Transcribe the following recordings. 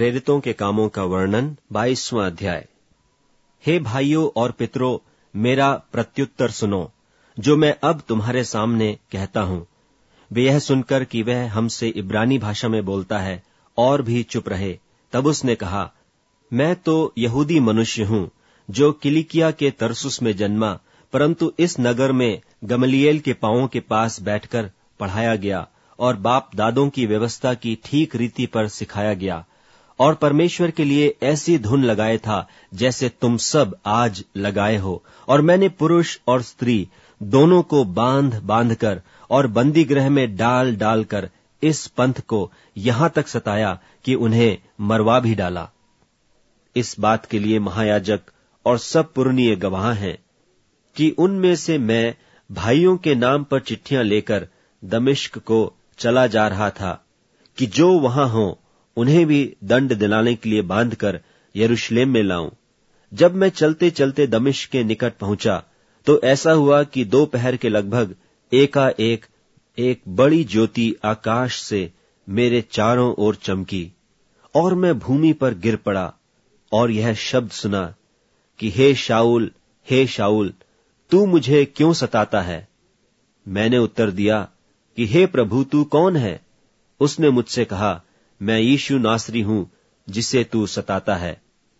प्रेरितों के कामों का वर्णन 22वां अध्याय। हे भाइयों और पितरों, मेरा प्रत्युत्तर सुनो, जो मैं अब तुम्हारे सामने कहता हूं। वे यह सुनकर कि वह हमसे इब्रानी भाषा में बोलता है और भी चुप रहे। तब उसने कहा, मैं तो यहूदी मनुष्य हूं, जो किलिकिया के तरसुस में जन्मा, परंतु इस नगर में गमलीएल के पांवों के पास बैठकर पढ़ाया गया और बाप दादों की व्यवस्था की ठीक रीति पर सिखाया गया, और परमेश्वर के लिए ऐसी धुन लगाए था जैसे तुम सब आज लगाए हो। और मैंने पुरुष और स्त्री दोनों को बांध बांध कर और बंदी गृह में डाल डाल कर इस पंथ को यहां तक सताया कि उन्हें मरवा भी डाला। इस बात के लिए महायाजक और सब पुरनीय गवाह हैं कि उनमें से मैं भाइयों के नाम पर चिट्ठियां लेकर दमिश्क को चला जा रहा था कि जो वहां हो उन्हें भी दंड दिलाने के लिए बांधकर यरूशलेम में लाऊं। जब मैं चलते चलते दमिश्क के निकट पहुंचा तो ऐसा हुआ कि दोपहर के लगभग एकाएक एक बड़ी ज्योति आकाश से मेरे चारों ओर चमकी और मैं भूमि पर गिर पड़ा और यह शब्द सुना कि हे शाऊल, तू मुझे क्यों सताता है? मैंने उत्तर दिया कि हे प्रभु, तू कौन है? उसने मुझसे कहा, मैं यीशु नासरी हूं, जिसे तू सताता है।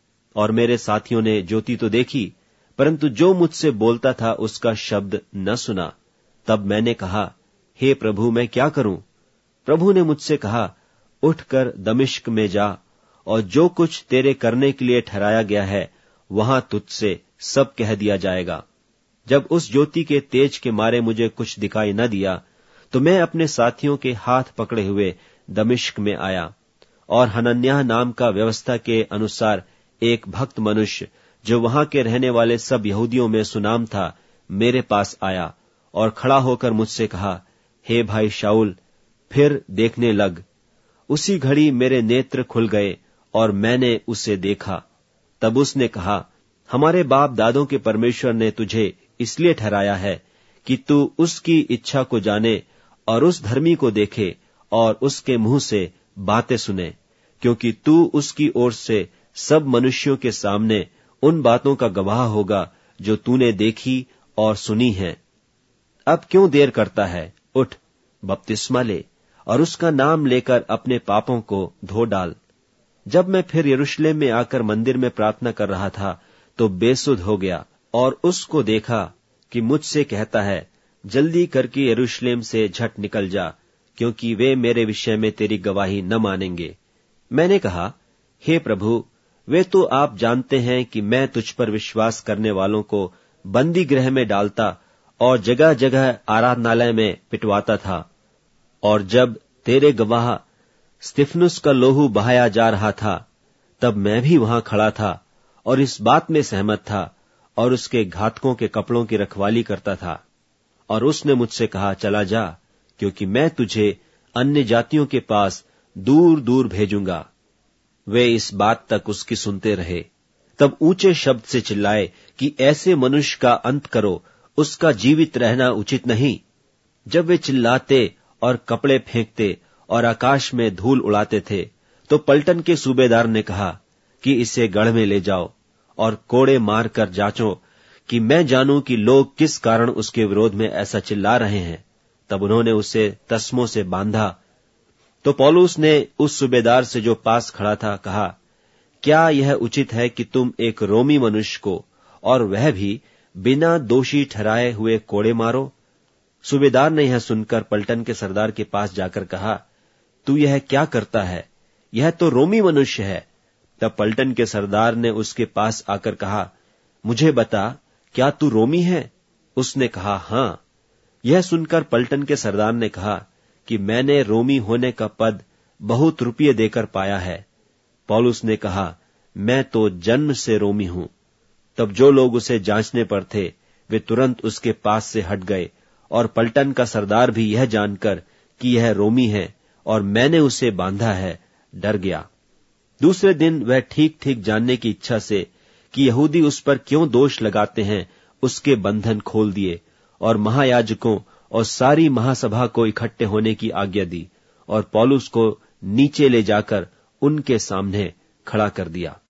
और मेरे साथियों ने ज्योति तो देखी, परंतु जो मुझसे बोलता था उसका शब्द न सुना। तब मैंने कहा, हे प्रभु, मैं क्या करूं? प्रभु ने मुझसे कहा, उठकर दमिश्क में जा, और जो कुछ तेरे करने के लिए ठहराया गया है वहां तुझसे सब कह दिया जाएगा। जब उस ज्योति के तेज के मारे मुझे कुछ दिखाई न दिया, तो मैं अपने साथियों के हाथ पकड़े हुए दमिश्क में आया, और हनन्याह नाम का व्यवस्था के अनुसार एक भक्त मनुष्य, जो वहां के रहने वाले सब यहूदियों में सुनाम था, मेरे पास आया और खड़ा होकर मुझसे कहा, हे भाई शाऊल, फिर देखने लग। उसी घड़ी मेरे नेत्र खुल गए और मैंने उसे देखा। तब उसने कहा, हमारे बाप दादों के परमेश्वर ने तुझे इसलिए ठहराया है कि तू उसकी इच्छा को जाने और उस धर्मी को देखे और उसके मुंह से बातें सुने, क्योंकि तू उसकी ओर से सब मनुष्यों के सामने उन बातों का गवाह होगा जो तूने देखी और सुनी है। अब क्यों देर करता है? उठ, बपतिस्मा ले और उसका नाम लेकर अपने पापों को धो डाल। जब मैं फिर यरूशलेम में आकर मंदिर में प्रार्थना कर रहा था तो बेसुध हो गया और उसको देखा कि मुझसे कहता है, जल्दी करके यरूशलेम से झट निकल जा, क्योंकि वे मेरे विषय में तेरी गवाही न मानेंगे। मैंने कहा, हे प्रभु, वे तो आप जानते हैं कि मैं तुझ पर विश्वास करने वालों को बंदी गृह में डालता और जगह जगह आराधनालय में पिटवाता था। और जब तेरे गवाह स्तिफनुस का लोहू बहाया जा रहा था, तब मैं भी वहां खड़ा था और इस बात में सहमत था और उसके घातकों के कपड़ों की रखवाली करता था। और उसने मुझसे कहा, चला जा, क्योंकि मैं तुझे अन्य जातियों के पास दूर दूर भेजूंगा। वे इस बात तक उसकी सुनते रहे। तब ऊंचे शब्द से चिल्लाए कि ऐसे मनुष्य का अंत करो, उसका जीवित रहना उचित नहीं। जब वे चिल्लाते और कपड़े फेंकते और आकाश में धूल उड़ाते थे, तो पलटन के सूबेदार ने कहा कि इसे गढ़ में ले जाओ और कोड़े मारकर जांचो कि मैं जानूं कि लोग किस कारण उसके विरोध में ऐसा चिल्ला रहे हैं। तब उन्होंने उसे तस्मों से बांधा। तो पौलुस ने उस सूबेदार से जो पास खड़ा था कहा, क्या यह उचित है कि तुम एक रोमी मनुष्य को, और वह भी बिना दोषी ठहराए हुए, कोड़े मारो? सूबेदार ने यह सुनकर पलटन के सरदार के पास जाकर कहा, तू यह क्या करता है? यह तो रोमी मनुष्य है। तब पलटन के सरदार ने उसके पास आकर कहा, मुझे बता, क्या तू रोमी है? उसने कहा, हां। यह सुनकर पलटन के सरदार ने कहा कि मैंने रोमी होने का पद बहुत रुपये देकर पाया है। पौलुस ने कहा, मैं तो जन्म से रोमी हूं। तब जो लोग उसे जांचने पर थे, वे तुरंत उसके पास से हट गए, और पलटन का सरदार भी यह जानकर कि यह रोमी है और मैंने उसे बांधा है, डर गया। दूसरे दिन वह ठीक ठीक जानने की इच्छा से कि यहूदी उस पर क्यों दोष लगाते हैं, उसके बंधन खोल दिए और महायाजकों और सारी महासभा को इकट्ठे होने की आज्ञा दी, और पौलुस को नीचे ले जाकर उनके सामने खड़ा कर दिया।